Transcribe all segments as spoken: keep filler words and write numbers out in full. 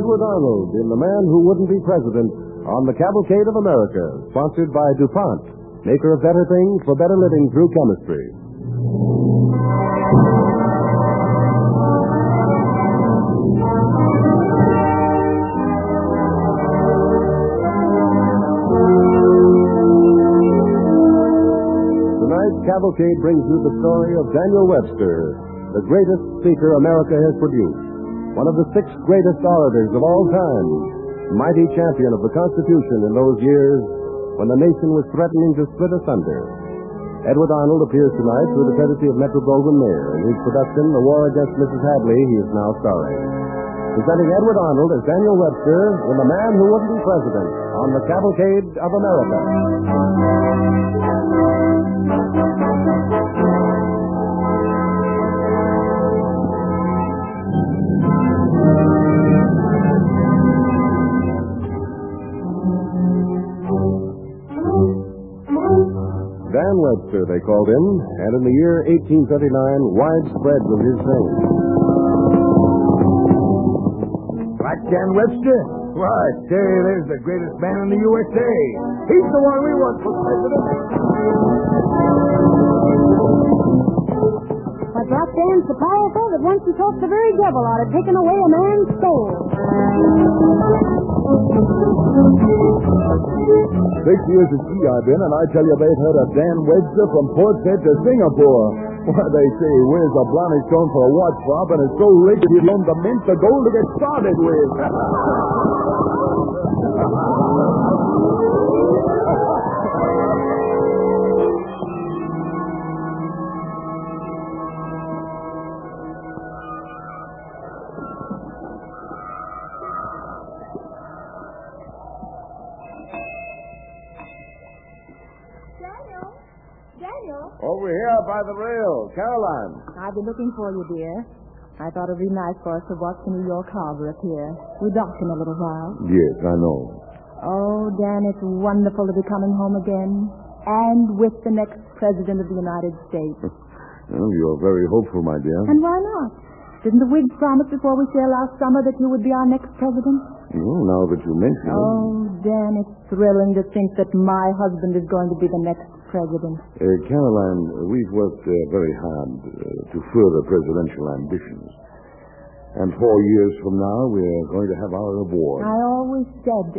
Edward Arnold in The Man Who Wouldn't Be President on the Cavalcade of America, sponsored by DuPont, maker of better things for better living through chemistry. Tonight's Cavalcade brings you the story of Daniel Webster, the greatest speaker America has produced, one of the six greatest orators of all time, mighty champion of the Constitution in those years when the nation was threatening to split asunder. Edward Arnold appears tonight through the courtesy of Metro-Goldwyn-Mayer. In his production, The War Against Missus Hadley, he is now starring. Presenting Edward Arnold as Daniel Webster in The Man Who Wouldn't Be President on the Cavalcade of America. Dan Webster, they called him, and in the year eighteen thirty-nine, widespread was his fame. What, Dan Webster? Why, say, there's the greatest man in the U S A. He's the one we want for president. But that Dan's so powerful that once he talked the very devil out of taking away a man's soul. Six years at sea I've been, and I tell you they've heard of Dan Webster from Port Said to Singapore. Why, they say he wears a brownish stone for a watch fob and is so rich he loaned the mint the gold to get started with. Over here by the rail. Caroline. I've been looking for you, dear. I thought it'd be nice for us to watch the New York Harbor appear. We docked in a little while. Yes, I know. Oh, Dan, it's wonderful to be coming home again. And with the next president of the United States. Well, you're very hopeful, my dear. And why not? Didn't the Whigs promise before we sailed last summer that you would be our next president? Well, now that you mention it. Oh, Dan, it's thrilling to think that my husband is going to be the next president. Uh, Caroline, we've worked uh, very hard uh, to further presidential ambitions. And four years from now, we're going to have our reward. I always said...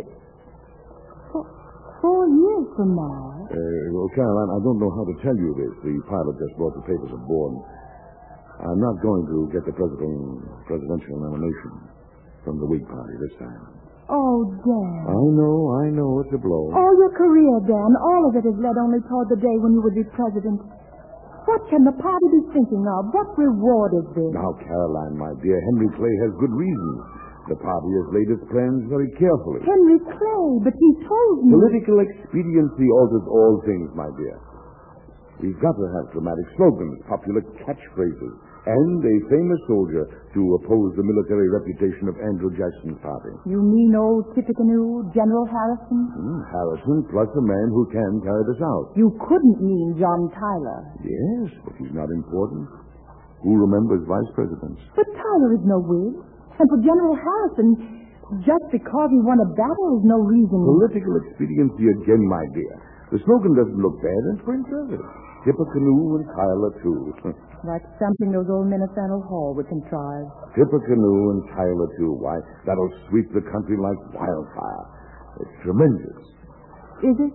Four, four years from now? Uh, well, Caroline, I don't know how to tell you this. The pilot just brought the papers aboard. I'm not going to get the president, presidential nomination from the Whig Party this time. Oh, Dan. I know, I know it's a blow. All your career, Dan, all of it has led only toward the day when you would be president. What can the party be thinking of? What reward is this? Now, Caroline, my dear, Henry Clay has good reasons. The party has laid its plans very carefully. Henry Clay, but he told me... Political expediency alters all things, my dear. We've got to have dramatic slogans, popular catchphrases, and a famous soldier to oppose the military reputation of Andrew Jackson's party. You mean old Tippecanoe, General Harrison? Hmm, Harrison, plus a man who can carry this out. You couldn't mean John Tyler. Yes, but he's not important. Who remembers vice presidents? But Tyler is no Whig. And for General Harrison, just because he won a battle is no reason... Political expediency again, my dear. The slogan doesn't look bad, and for in service. Tippecanoe and Tyler, too. That's something those old men of Faneuil Hall would contrive. Tippecanoe and Tyler, too. Why, that'll sweep the country like wildfire. It's tremendous. Is it?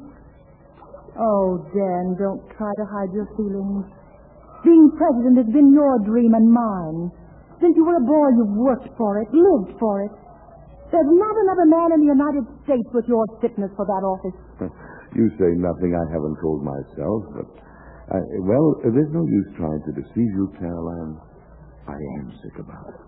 Oh, Dan, don't try to hide your feelings. Being president has been your dream and mine. Since you were a boy, you've worked for it, lived for it. There's not another man in the United States with your fitness for that office. You say nothing I haven't told myself, but... I, well, there's no use trying to deceive you, Caroline. I am sick about it.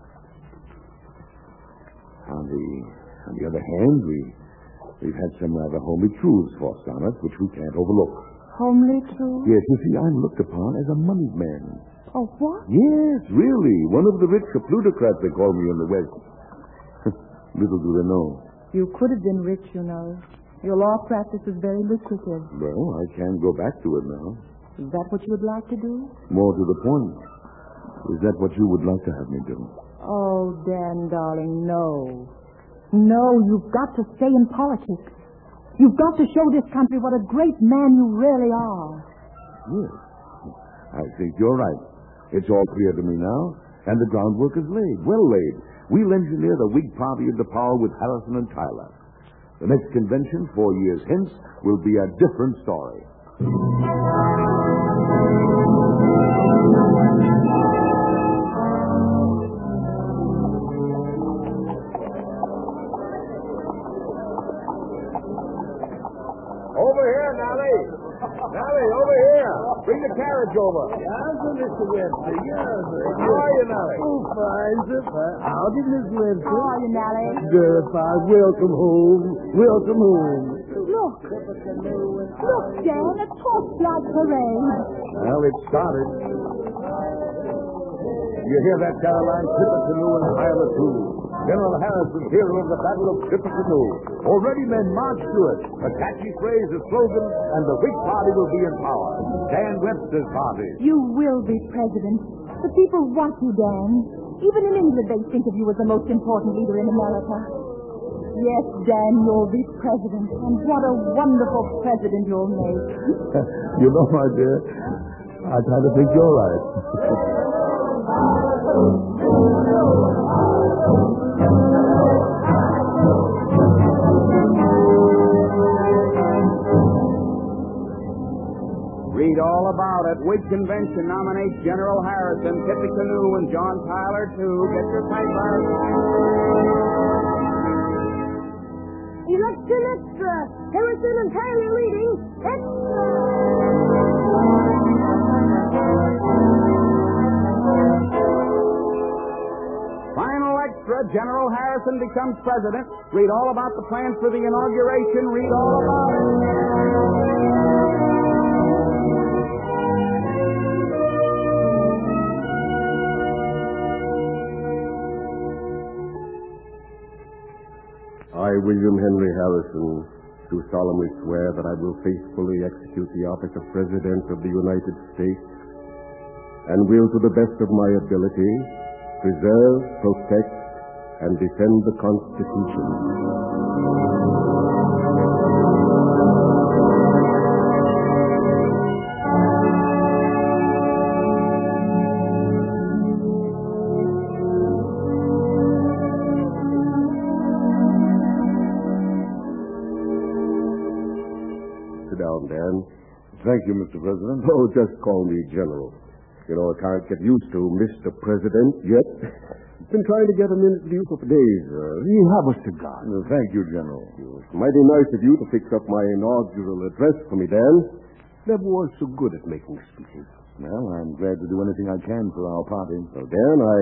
On the, on the other hand, we, we've had some rather homely truths forced on us, which we can't overlook. Homely truths? Yes, you see, I'm looked upon as a moneyed man. Oh, what? Yes, really. One of the rich plutocrats, they call me in the West. Little do they know. You could have been rich, you know. Your law practice is very lucrative. Well, I can go back to it now. Is that what you would like to do? More to the point. Is that what you would like to have me do? Oh, Dan, darling, no. No, you've got to stay in politics. You've got to show this country what a great man you really are. Yes. I think you're right. It's all clear to me now, and the groundwork is laid, well laid. We'll engineer the Whig Party into power with Harrison and Tyler. The next convention, four years hence, will be a different story. Over here, Nally. Nally, over here. Bring the carriage over. Yes, sir, Mister Webster. Yes, sir. How are you, Nally? Oh, fine, sir. Howdy, Miss Webster. How are you, Nally? Very fine. Welcome home. Welcome home. Look. Look, Dan, a torchlight parade. Well, it started. You hear that, Caroline? Tippecanoe and Pilot too. General Harrison, hero of the Battle of Tippecanoe. Already men march to it. A catchy phrase, a slogan, and the Whig Party will be in power. Dan Webster's party. You will be president. The people want you, Dan. Even in England, they think of you as the most important leader in America. Yes, Dan, you'll be president. And what a wonderful president you'll make. You know, my dear, I kind of think you're right. Read all about it. Whig Convention nominates General Harrison, Tippecanoe, and John Tyler, too. Get your paper. Election extra. Harrison and Tyler leading. Extra. Final extra. General Harrison becomes president. Read all about the plans for the inauguration. Read all about it. I, William Henry Harrison, do solemnly swear that I will faithfully execute the office of President of the United States and will, to the best of my ability, preserve, protect, and defend the Constitution. Dan. Thank you, Mister President. Oh, just call me General. You know, I can't get used to Mister President yet. Been trying to get him in to you for days. Uh, you have a cigar. Uh, thank you, General. It's mighty nice of you to fix up my inaugural address for me, Dan. Never was so good at making speeches. Well, I'm glad to do anything I can for our party. Well, Dan, I...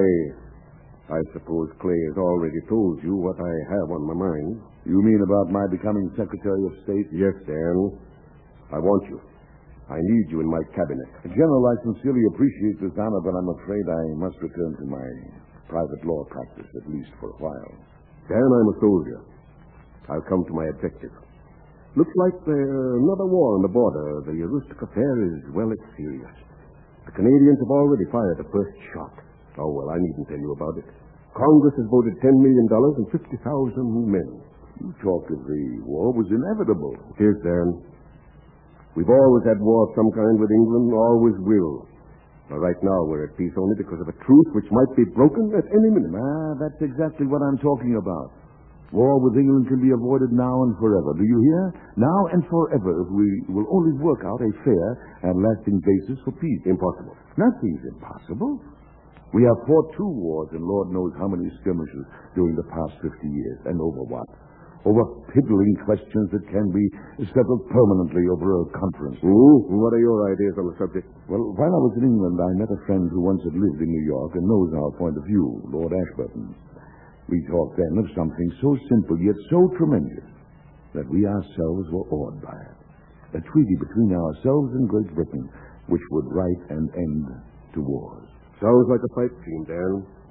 I suppose Clay has already told you what I have on my mind. You mean about my becoming Secretary of State? Yes, Dan. I want you. I need you in my cabinet. General, I sincerely appreciate this honor, but I'm afraid I must return to my private law practice, at least for a while. Dan, I'm a soldier. I'll come to my objective. Looks like there's another war on the border. The Aroostook affair is, well, it's serious. The Canadians have already fired the first shot. Oh, well, I needn't tell you about it. Congress has voted ten million dollars and fifty thousand men. You talk as the war was inevitable. It is, Dan. We've always had war of some kind with England, always will. Now, right now, we're at peace only because of a truce which might be broken at any minute. Ah, that's exactly what I'm talking about. War with England can be avoided now and forever. Do you hear? Now and forever, if we will only work out a fair and lasting basis for peace. Impossible. Nothing's impossible. We have fought two wars and Lord knows how many skirmishes during the past fifty years. And over what? Over piddling questions that can be settled permanently over a conference. Ooh, what are your ideas on the subject? Well, while I was in England, I met a friend who once had lived in New York and knows our point of view, Lord Ashburton. We talked then of something so simple yet so tremendous that we ourselves were awed by it. A treaty between ourselves and Great Britain, which would write an end to wars. Sounds like a pipe dream, Dan.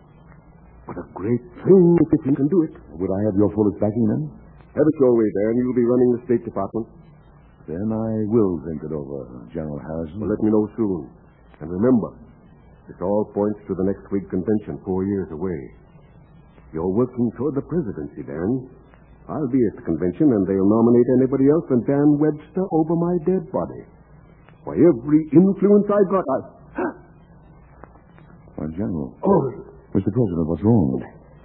What a great thing if you can do it. Would I have your fullest backing then? Have it your way, Dan. You'll be running the State Department. Then I will think it over, General Harrison. Well, let me know soon. And remember, this all points to the next Whig convention four years away. You're working toward the presidency, Dan. I'll be at the convention, and they'll nominate anybody else than Dan Webster over my dead body. Why, every influence I've got, I... Why, General. Oh. Mister President, what's wrong?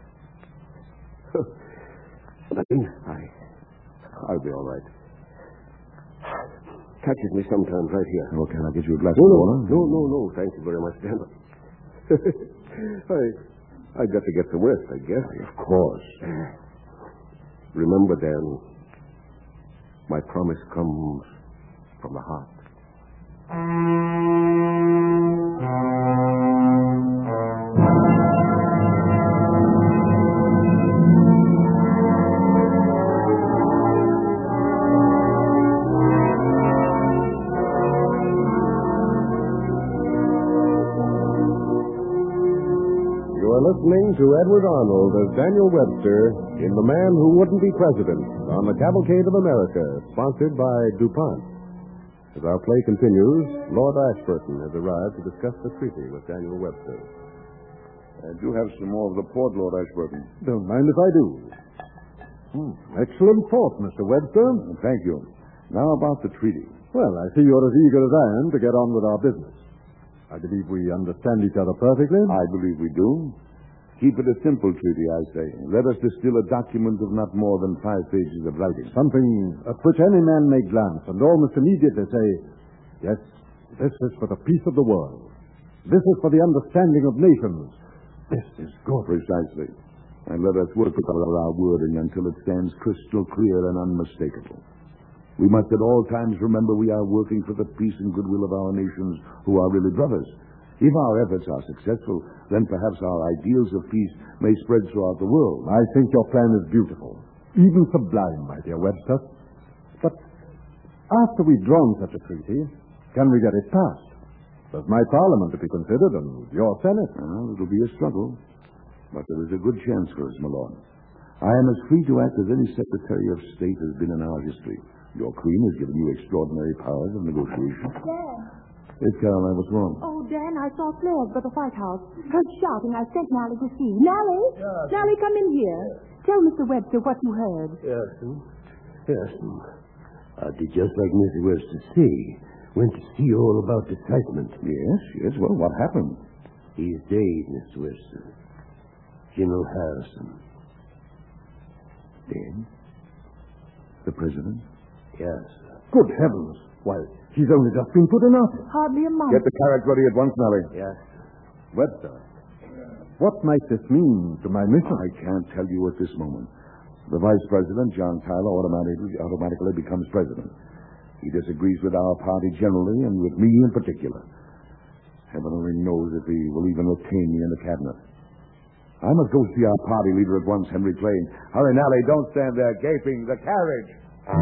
Nothing. I... I'll be all right. Catches me sometimes right here. Well, can I get you a glass no, of no, water? No, no, no. Thank you very much, Dan. I, I got to get to West, I guess. Of course. Remember, Dan, my promise comes from the heart. Listening to Edward Arnold as Daniel Webster in The Man Who Wouldn't Be President on the Cavalcade of America, sponsored by DuPont. As our play continues, Lord Ashburton has arrived to discuss the treaty with Daniel Webster. I do have some more of the port, Lord Ashburton. Don't mind if I do. Hmm. Excellent thought, Mister Webster. Thank you. Now about the treaty. Well, I see you're as eager as I am to get on with our business. I believe we understand each other perfectly. I believe we do. Keep it a simple treaty, I say. Let us distill a document of not more than five pages of writing. Something at which any man may glance and almost immediately say, yes, this is for the peace of the world. This is for the understanding of nations. This is good. Precisely. And let us work with our wording until it stands crystal clear and unmistakable. We must at all times remember we are working for the peace and goodwill of our nations who are really brothers. If our efforts are successful, then perhaps our ideals of peace may spread throughout the world. I think your plan is beautiful, even sublime, my dear Webster. But after we've drawn such a treaty, can we get it passed? There's my Parliament to be considered and your Senate. Well, it'll be a struggle, but there is a good chance for us, my lord. I am as free to act as any Secretary of State has been in our history. Your Queen has given you extraordinary powers of negotiation. Dan. It's Caroline, what's wrong? Oh, Dan, I saw flares by the White House. Heard shouting. I sent Nally to see. Nally? Yes. Nally, come in here. Tell Mister Webster what you heard. Yes, yes. I did just like Mister Webster say. Went to see all about the excitement. Yes, yes. Well, what happened? He's dead, Mister Webster. General Harrison. Dead? The president? Yes. Good heavens. Why, he's only just been put in office. Hardly a month. Get the carriage ready at once, Nally. Yes. Webster, what might this mean to my mission? I can't tell you at this moment. The vice president, John Tyler, automatically, automatically becomes president. He disagrees with our party generally and with me in particular. Heaven only knows if he will even retain me in the cabinet. I must go see our party leader at once, Henry Clay. Hurry, Nally, don't stand there gaping. The carriage.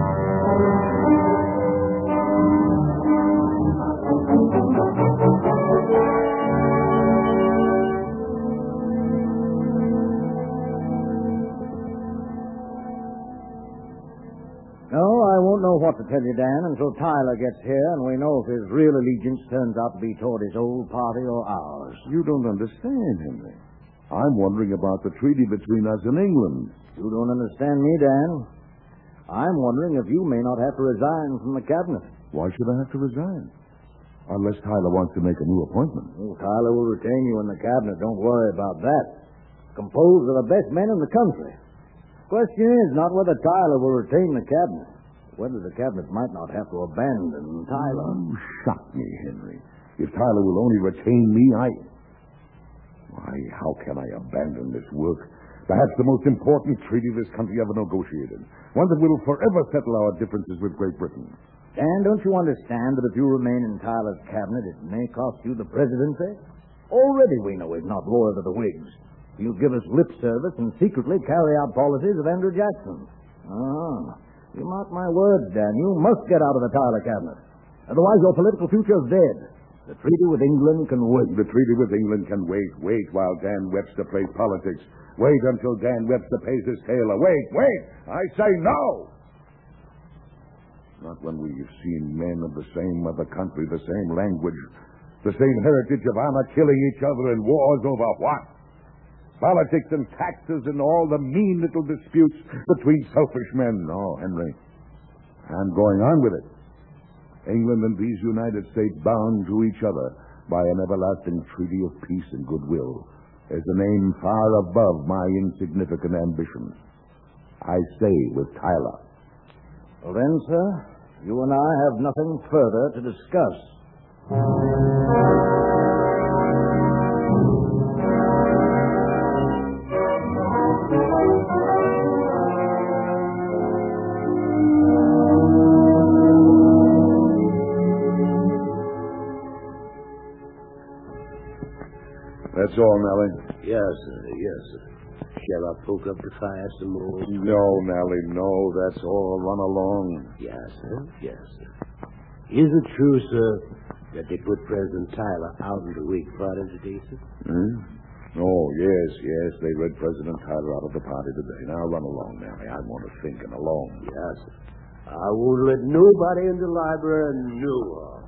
No, I won't know what to tell you, Dan, until Tyler gets here and we know if his real allegiance turns out to be toward his old party or ours. You don't understand, Henry. I'm wondering about the treaty between us and England. You don't understand me, Dan. I'm wondering if you may not have to resign from the cabinet. Why should I have to resign? Unless Tyler wants to make a new appointment. Oh, Tyler will retain you in the cabinet. Don't worry about that. Composed of the best men in the country. Question is not whether Tyler will retain the cabinet, whether the cabinet might not have to abandon Tyler. You shock me, Henry. If Tyler will only retain me, I... Why, how can I abandon this work? Perhaps the most important treaty this country ever negotiated. One that will forever settle our differences with Great Britain. Dan, don't you understand that if you remain in Tyler's cabinet, it may cost you the presidency? Already we know he's not loyal to the Whigs. He'll give us lip service and secretly carry out policies of Andrew Jackson. Ah, you mark my words, Dan. You must get out of the Tyler cabinet. Otherwise, your political future is dead. The treaty with England can wait. The treaty with England can wait. Wait while Dan Webster plays politics. Wait until Dan Webster pays his tailor. Wait, wait! I say no! Not when we've seen men of the same mother country, the same language, the same heritage of honor killing each other in wars over what? Politics and taxes and all the mean little disputes between selfish men. No, Henry. I'm going on with it. England and these United States bound to each other by an everlasting treaty of peace and goodwill is a name far above my insignificant ambitions. I stay with Tyler. Well then, sir, you and I have nothing further to discuss. That's all, Nellie. Yes, sir. Yes, sir. Shall I poke up the fire some more? No, Nellie, no. That's all. Run along. Yes, sir. Yes, sir. Is it true, sir, that they put President Tyler out in the Whig party today, sir? Hmm? Oh, yes, yes. They read President Tyler out of the party today. Now run along, Nellie. I want to think and alone. Yes, sir. I won't let nobody in the library know.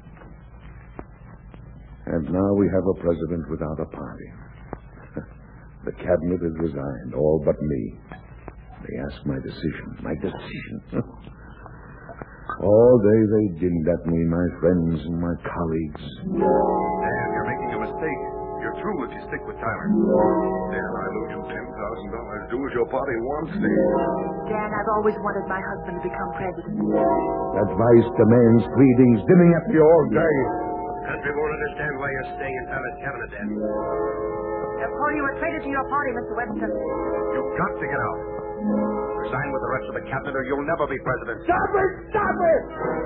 And now we have a president without a party. The cabinet has resigned, all but me. They ask my decision. My decision. All day they dinned at me, my friends and my colleagues. Dan, you're making a mistake. You're through if you stick with Tyler. Dan, I lose you ten thousand dollars. Do as your party wants to. Dan, I've always wanted my husband to become president. Advice demands pleadings, dimming at you all day. Country won't understand why you're staying in Tyler's cabinet, Dan. Before you were traded to your party, Mister Webster. You've got to get out. Resign with the rest of the cabinet or you'll never be president. Stop it! Stop it!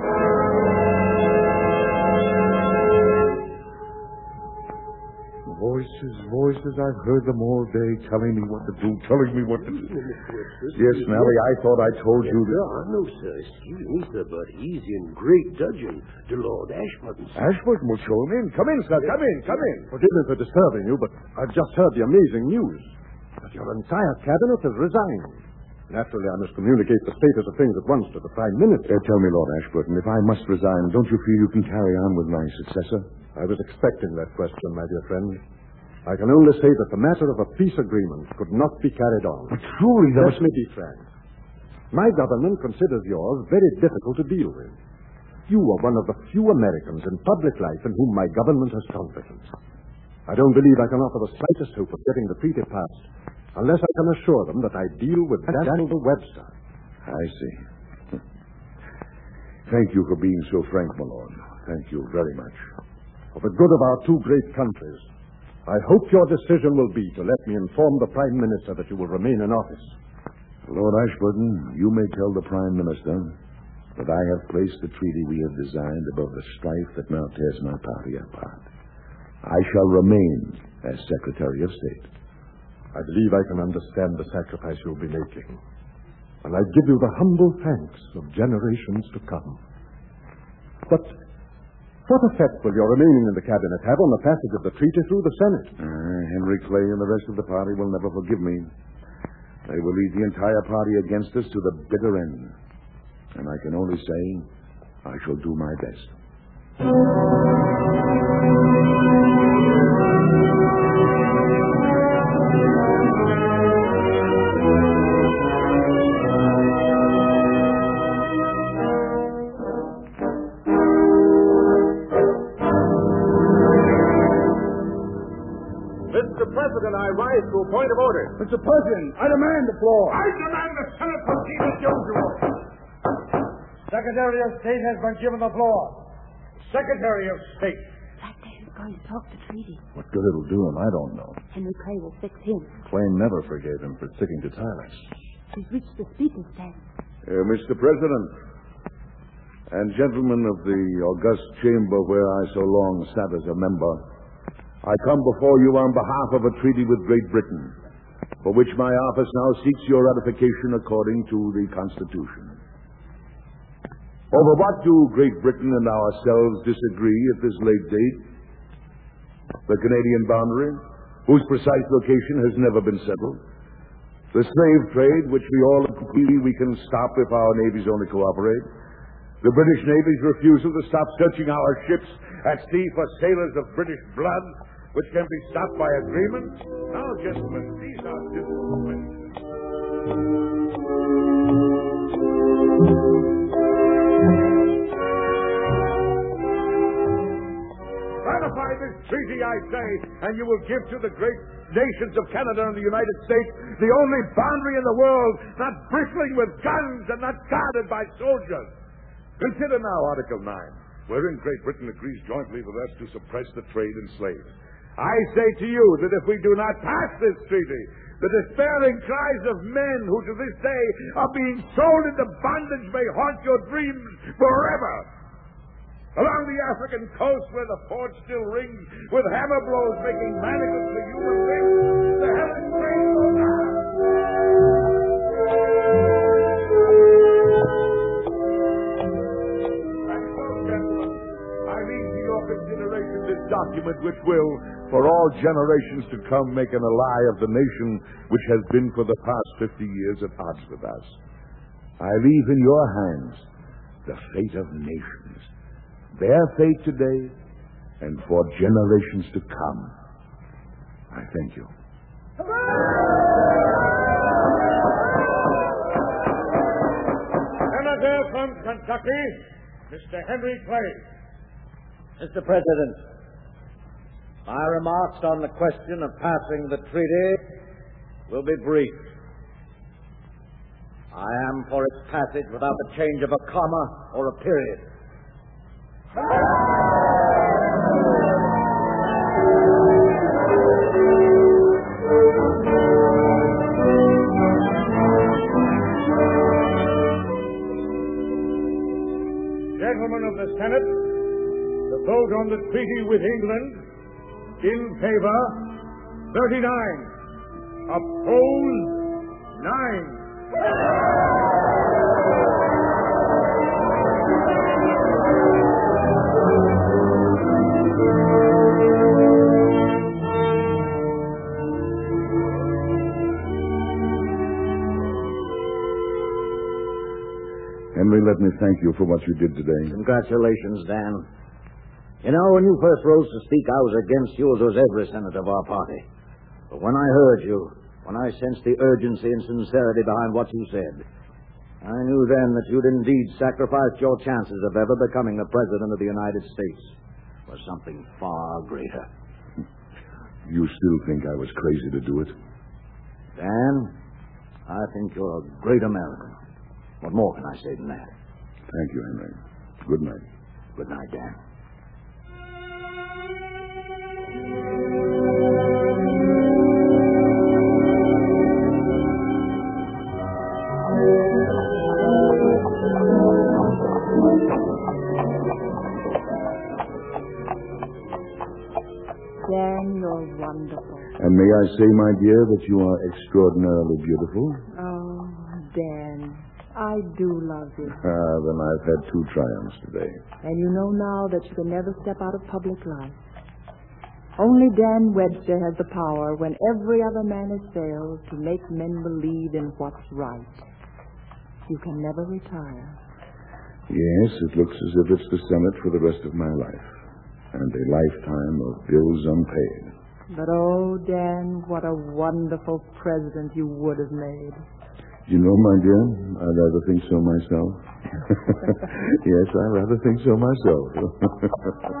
Voices, voices, I've heard them all day telling me what to do, telling me what to do. Yes, Nellie, I thought I told you that. No, no, sir. Excuse me, sir, but he's in great dudgeon to Lord Ashburton. Ashburton will show him in. Come in, sir. Come in, come in. Forgive me for disturbing you, but I've just heard the amazing news that your entire cabinet has resigned. Naturally, I must communicate the status of things at once to the Prime Minister. Uh, tell me, Lord Ashburton, if I must resign, don't you feel you can carry on with my successor? I was expecting that question, my dear friend. I can only say that the matter of a peace agreement could not be carried on. But truly, there Let me be frank. My government considers yours very difficult to deal with. You are one of the few Americans in public life in whom my government has confidence. I don't believe I can offer the slightest hope of getting the treaty passed unless I can assure them that I deal with Daniel Webster. I see. Thank you for being so frank, my lord. Thank you very much. For the good of our two great countries, I hope your decision will be to let me inform the Prime Minister that you will remain in office. Lord Ashburton, you may tell the Prime Minister that I have placed the treaty we have designed above the strife that now tears my party apart. I shall remain as Secretary of State. I believe I can understand the sacrifice you'll be making. And I give you the humble thanks of generations to come. But what effect will your remaining in the cabinet have on the passage of the treaty through the Senate? Uh, Henry Clay and the rest of the party will never forgive me. They will lead the entire party against us to the bitter end. And I can only say, I shall do my best. Mister President, I rise to a point of order. Mister President, I demand the floor. I demand the Senate proceed as usual. Secretary of State has been given the floor. Secretary of State. That man's going to talk to Treaty. What good it'll do him, I don't know. Henry Clay will fix him. Clay never forgave him for sticking to Tyler. He's reached the speaker's stand. Uh, Mister President, and gentlemen of the august chamber where I so long sat as a member, I come before you on behalf of a treaty with Great Britain, for which my office now seeks your ratification according to the Constitution. Over what do Great Britain and ourselves disagree at this late date? The Canadian boundary, whose precise location has never been settled. The slave trade, which we all agree we can stop if our navies only cooperate. The British Navy's refusal to stop searching our ships at sea for sailors of British blood. which can be stopped by agreement. Now, gentlemen, these are simple questions. Ratify this treaty, I say, and you will give to the great nations of Canada and the United States the only boundary in the world not bristling with guns and not guarded by soldiers. Consider now Article nine, wherein Great Britain agrees jointly with us to suppress the trade in slaves. I say to you that if we do not pass this treaty, the despairing cries of men who to this day are being sold into bondage may haunt your dreams forever. Along the African coast where the forge still rings with hammer blows making manacles for human limbs, the hellish rain goes on. And so, gentlemen, I leave to your consideration this document which will, for all generations to come, make an ally of the nation which has been for the past fifty years at odds with us. I leave in your hands the fate of nations, their fate today and for generations to come. I thank you. Senator from Kentucky, Mister Henry Clay. Mister President, my remarks on the question of passing the treaty will be brief. I am for its passage without the change of a comma or a period. Gentlemen of the Senate, the vote on the treaty with England, in favor, thirty-nine. Opposed, nine. Henry, let me thank you for what you did today. Congratulations, Dan. You know, when you first rose to speak, I was against you, as was every senator of our party. But when I heard you, when I sensed the urgency and sincerity behind what you said, I knew then that you'd indeed sacrificed your chances of ever becoming the President of the United States for something far greater. You still think I was crazy to do it? Dan, I think you're a great American. What more can I say than that? Thank you, Henry. Good night. Good night, Dan. Dan, you're wonderful. And may I say, my dear, that you are extraordinarily beautiful? Oh, Dan, I do love you. Ah, then I've had two triumphs today. And you know now that you can never step out of public life. Only Dan Webster has the power, when every other man has failed, to make men believe in what's right. You can never retire. Yes, it looks as if it's the Senate for the rest of my life. And a lifetime of bills unpaid. But oh, Dan, what a wonderful president you would have made. You know, my dear, I rather think so myself. Yes, I rather think so myself.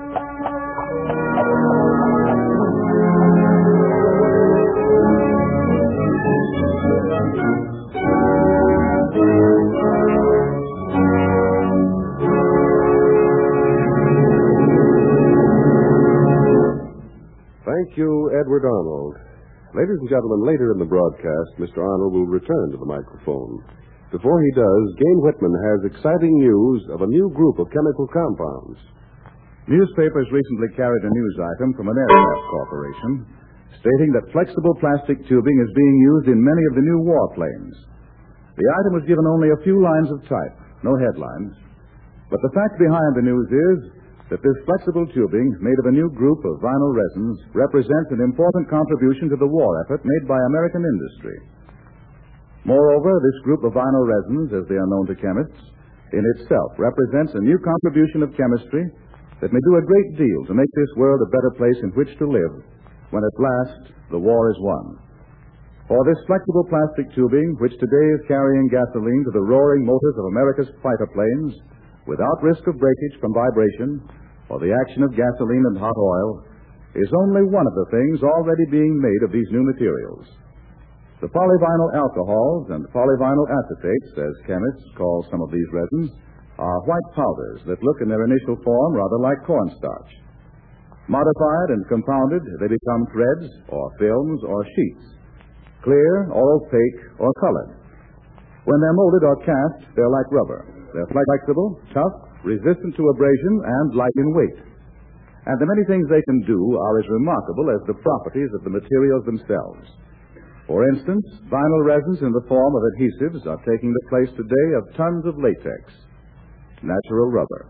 Thank you, Edward Arnold. Ladies and gentlemen, later in the broadcast, Mister Arnold will return to the microphone. Before he does, Gain Whitman has exciting news of a new group of chemical compounds. Newspapers recently carried a news item from an aircraft corporation stating that flexible plastic tubing is being used in many of the new warplanes. The item was given only a few lines of type, no headlines. But the fact behind the news is that this flexible tubing, made of a new group of vinyl resins, represents an important contribution to the war effort made by American industry. Moreover, this group of vinyl resins, as they are known to chemists, in itself represents a new contribution of chemistry that may do a great deal to make this world a better place in which to live when at last the war is won. For this flexible plastic tubing, which today is carrying gasoline to the roaring motors of America's fighter planes, without risk of breakage from vibration or the action of gasoline and hot oil, is only one of the things already being made of these new materials. The polyvinyl alcohols and polyvinyl acetates, as chemists call some of these resins, are white powders that look in their initial form rather like cornstarch. Modified and compounded, they become threads or films or sheets, clear or opaque or colored. When they're molded or cast, they're like rubber. They're flexible, tough, resistant to abrasion, and light in weight. And the many things they can do are as remarkable as the properties of the materials themselves. For instance, vinyl resins in the form of adhesives are taking the place today of tons of latex, natural rubber.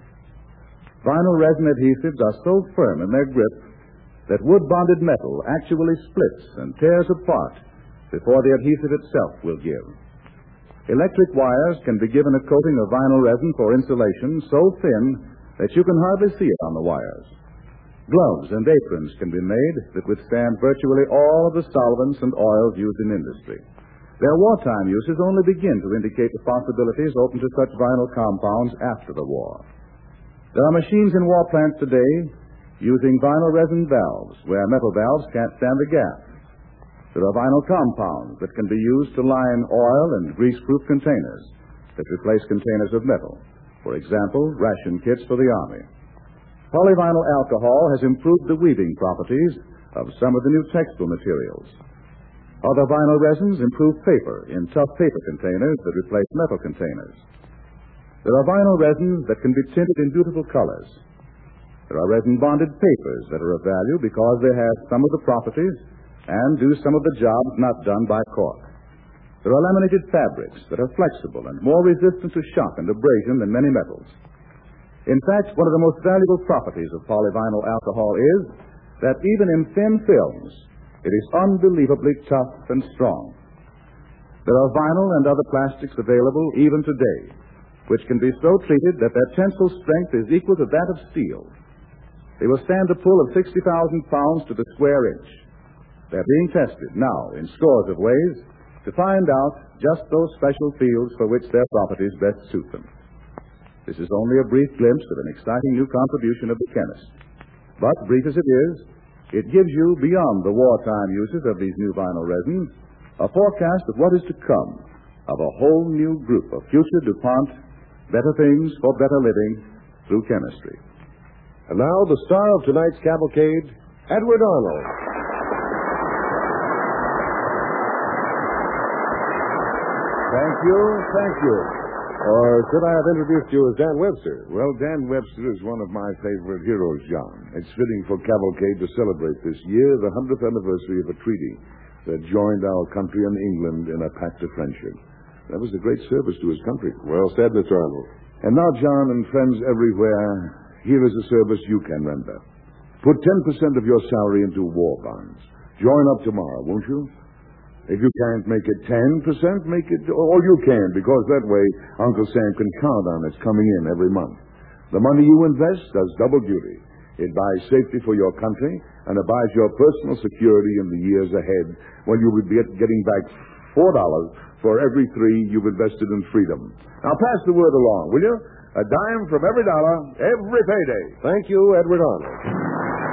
Vinyl resin adhesives are so firm in their grip that wood-bonded metal actually splits and tears apart before the adhesive itself will give. Electric wires can be given a coating of vinyl resin for insulation so thin that you can hardly see it on the wires. Gloves and aprons can be made that withstand virtually all of the solvents and oils used in industry. Their wartime uses only begin to indicate the possibilities open to such vinyl compounds after the war. There are machines in war plants today using vinyl resin valves where metal valves can't stand the gap. There are vinyl compounds that can be used to line oil and grease-proof containers that replace containers of metal. For example, ration kits for the Army. Polyvinyl alcohol has improved the weaving properties of some of the new textile materials. Other vinyl resins improve paper in tough paper containers that replace metal containers. There are vinyl resins that can be tinted in beautiful colors. There are resin-bonded papers that are of value because they have some of the properties and do some of the jobs not done by cork. There are laminated fabrics that are flexible and more resistant to shock and abrasion than many metals. In fact, one of the most valuable properties of polyvinyl alcohol is that even in thin films, it is unbelievably tough and strong. There are vinyl and other plastics available even today, which can be so treated that their tensile strength is equal to that of steel. They will stand a pull of sixty thousand pounds to the square inch. They're being tested now in scores of ways to find out just those special fields for which their properties best suit them. This is only a brief glimpse of an exciting new contribution of the chemist. But, brief as it is, it gives you, beyond the wartime uses of these new vinyl resins, a forecast of what is to come, of a whole new group of future DuPont better things for better living through chemistry. And now, the star of tonight's cavalcade, Edward Arnold. Thank you, thank you. Or should I have introduced you as Dan Webster? Well, Dan Webster is one of my favorite heroes, John. It's fitting for Cavalcade to celebrate this year the hundredth anniversary of a treaty that joined our country and England in a pact of friendship. That was a great service to his country. Well said, Mister Arnold. And now, John and friends everywhere, here is a service you can render. Put ten percent of your salary into war bonds. Join up tomorrow, won't you? If you can't make it ten percent, make it all you can, because that way Uncle Sam can count on it coming in every month. The money you invest does double duty. It buys safety for your country, and it buys your personal security in the years ahead when you will be getting back four dollars for every three you've invested in freedom. Now pass the word along, will you? A dime from every dollar, every payday. Thank you, Edward Arnold.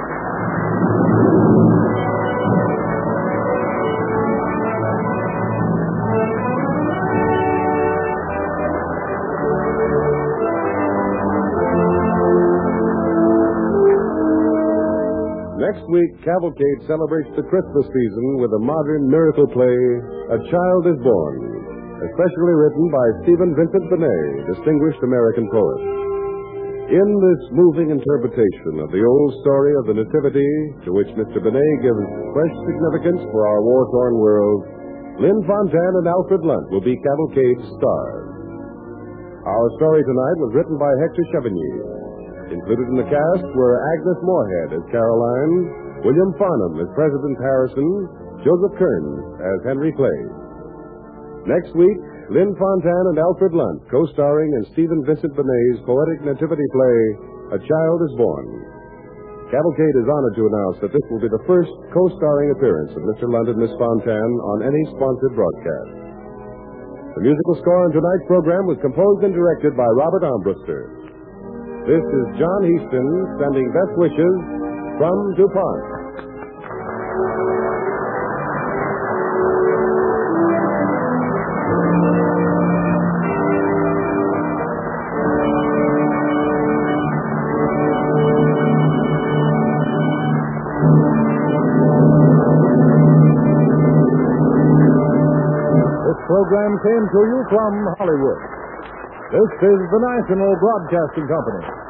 Next week, Cavalcade celebrates the Christmas season with a modern miracle play, A Child is Born, especially written by Stephen Vincent Benet, distinguished American poet. In this moving interpretation of the old story of the Nativity, to which Mister Benet gives fresh significance for our war-torn world, Lynn Fontanne and Alfred Lunt will be Cavalcade's stars. Our story tonight was written by Hector Chevigny. Included in the cast were Agnes Moorehead as Caroline, William Farnham as President Harrison, Joseph Kearns as Henry Clay. Next week, Lynn Fontanne and Alfred Lunt, co-starring in Stephen Vincent Benet's poetic nativity play, A Child is Born. Cavalcade is honored to announce that this will be the first co-starring appearance of Mister Lund and Miss Fontanne on any sponsored broadcast. The musical score on tonight's program was composed and directed by Robert Armbruster. This is John Heaston sending best wishes from DuPont. Program came to you from Hollywood. This is the National Broadcasting Company.